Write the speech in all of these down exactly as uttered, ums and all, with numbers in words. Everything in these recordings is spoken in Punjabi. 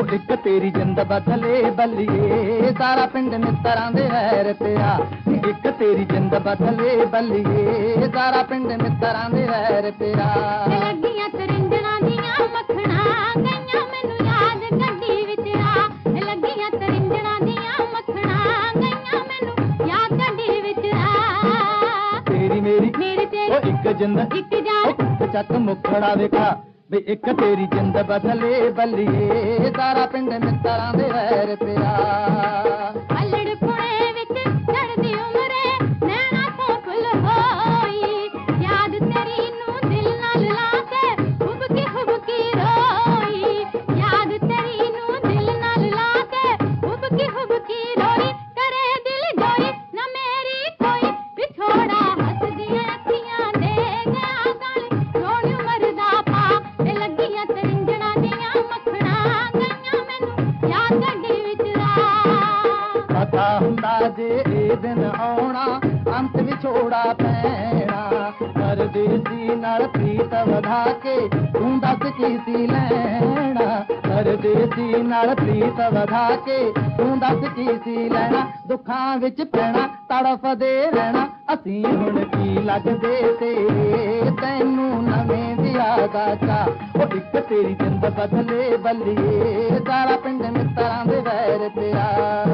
ਉਹ ਇੱਕ ਤੇਰੀ ਜਿੰਦ ਬਦਲੇ ਬੱਲੀਏ ਸਾਰਾ ਪਿੰਡ ਮਿੱਤਰਾਂ ਦੇ ਵੈਰ ਪਿਆ ਇੱਕ ਤੇਰੀ ਜਿੰਦ ਬਦਲੇ ਬੱਲੀਏ ਸਾਰਾ ਪਿੰਡ ਮਿੱਤਰਾਂ ਦੇ ਵੈਰ ਪਿਆ ਲੱਗੀਆਂ ਤਰਿੰਜਣਾਂ ਦੀਆਂ ਮੱਖਣਾਂ ਗਈਆਂ ਮੈਨੂੰ ਯਾਦ ਗੱਡੀ ਵਿੱਚ ਆ ਲੱਗੀਆਂ ਤਰਿੰਜਣਾਂ ਦੀਆਂ ਮੱਖਣਾਂ ਗਈਆਂ ਮੈਨੂੰ ਯਾਦ ਗੱਡੀ ਵਿੱਚ ਆ ਤੇਰੀ ਮੇਰੀ ਮੇਰੀ ਤੇਰੀ ਉਹ ਇੱਕ ਜਿੰਦ ਇੱਕ ਜਾਨ ਚੱਕ ਮੁਖੜਾ ਵੇਖਾ ਵੇ ਇੱਕ ਤੇਰੀ ਜਿੰਦ ਬਦਲੇ ਬੱਲੀਏ ਸਾਰਾ ਪਿੰਡ ਮਿੱਤਰਾਂ ਦੇ ਵੈਰ ਪਿਆ ਅਲੜ ਪੁਣੇ ਵਿੱਚ ਚੜਦੀ ਉਮਰੇ ਨੈਣਾ ਤੋਂ ਫੁੱਲ ਹੋਈ ਯਾਦ ਤੇਰੀ ਨੂੰ ਦਿਲ ਨਾਲ ਲਾ ਕੇ ਹੁਬਕੀ ਹੁਬਕੀ ਰੋਈ ਯਾਦ ਤੇਰੀ ਨੂੰ ਦਿਲ ਨਾਲ ਲਾ ਕੇ ਹੁਬਕੀ ਹੁਬਕੀ ਰੋਈ ਕਰੇ ਦਿਲ ਜੋਈ ਨਾ ਮੇਰੀ ਕੋਈ ਵਿਛੋੜਾ ਹੱਸਦੀਆਂ ਅੱਖੀਆਂ ਦੇ ਗਿਆ ਗਲ ਰੋਣੀ ਮਰਦਾ ਪਾ ਤੇ ਲੱਗੀਆਂ ਤਰਿੰਜਣਾਂ ਦੀਆਂ ਮੱਖਣਾਂ ਗਈਆਂ ਮੈਨੂੰ ਯਾਦ ਗੱਡੀ ਵਿੱਚ ਆ ਪਤਾ ਹੁੰਦਾ ਜੇ ਇਹ ਦਿਨ ਆਉਣਾ ਅੰਤ ਵਿਛੋੜਾ ਪੈਣਾ ਪਰਦੇਸੀ ਨਾਲ ਪ੍ਰੀਤ ਵਧਾ ਕੇ ਤੂੰ ਦੱਸ ਕੀ ਸੀ ਲੈਣਾ ਪਰਦੇਸੀ ਨਾਲ ਪ੍ਰੀਤ ਵਧਾ ਕੇ ਤੂੰ ਦੱਸ ਕੀ ਸੀ ਲੈਣਾ ਦੁੱਖਾਂ ਵਿੱਚ ਪੈਣਾ ਤੜਫਦੇ ਰਹਿਣਾ ਅਸੀਂ ਹੁਣ ਕੀ ਲੱਗਦੇ ਤੇ ਤੈਨੂੰ ਨਵੇਂ ਵਿਆਹ ਦਾ ਚਾ ਉਹ ਇੱਕ ਤੇਰੀ ਜਿੰਦ ਬਦਲੇ ਬੱਲੀਏ ਸਾਰਾ ਪਿੰਡ ਮਿੱਤਰਾਂ ਦੇ ਵੈਰ ਪਿਆ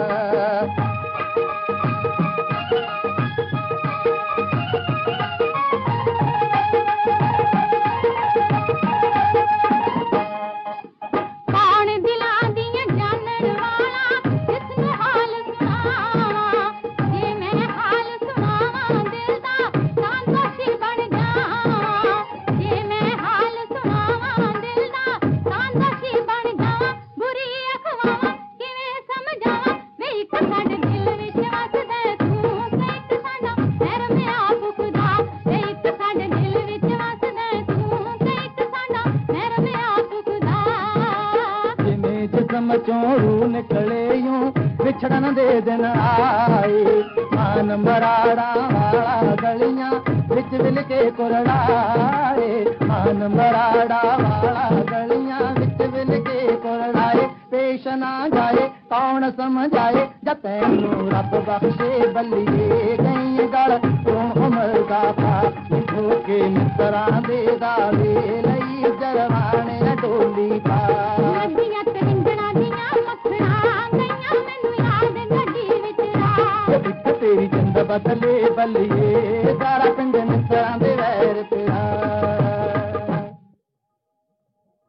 ਚੋਂ ਨਿਕਲੇ यूं ਵਿਛੜਨ ਦੇ ਦਿਨ ਆਏ ਮਾਨ ਮਰਾੜਾ ਵਾਲਾ ਗਲੀਆਂ ਵਿੱਚ ਵਿਲ ਕੇ ਕੁਰੜਾਏ ਮਾਨ ਮਰਾੜਾ ਵਾਲਾ ਗਲੀਆਂ ਵਿੱਚ ਵਿਲ ਕੇ ਕੁਰੜਾਏ ਪੇਸ਼ ਨਾ ਜਾਏ ਕੌਣ ਸਮਝਾਏ ਜਦ ਤੈਨੂੰ ਰੱਬ ਬਖਸ਼ੇ ਬੱਲੀਏ ਗਈ ਗਲ ਤੂੰ ਉਮਰ ਦਾ ਪਾ ਹੋ ਕੇ ਮਿੱਤਰਾਂ ਦੇ ਦਾਵੇ ਲਈ ਜਰਵਾਣੇ ਢੋਲੀ ਪਾ ਤੇਰੀ ਜਿੰਦ ਬਦਲੇ ਬੱਲੀਏ ਸਾਰਾ ਪਿੰਡ ਮਿੱਤਰਾਂ ਦੇ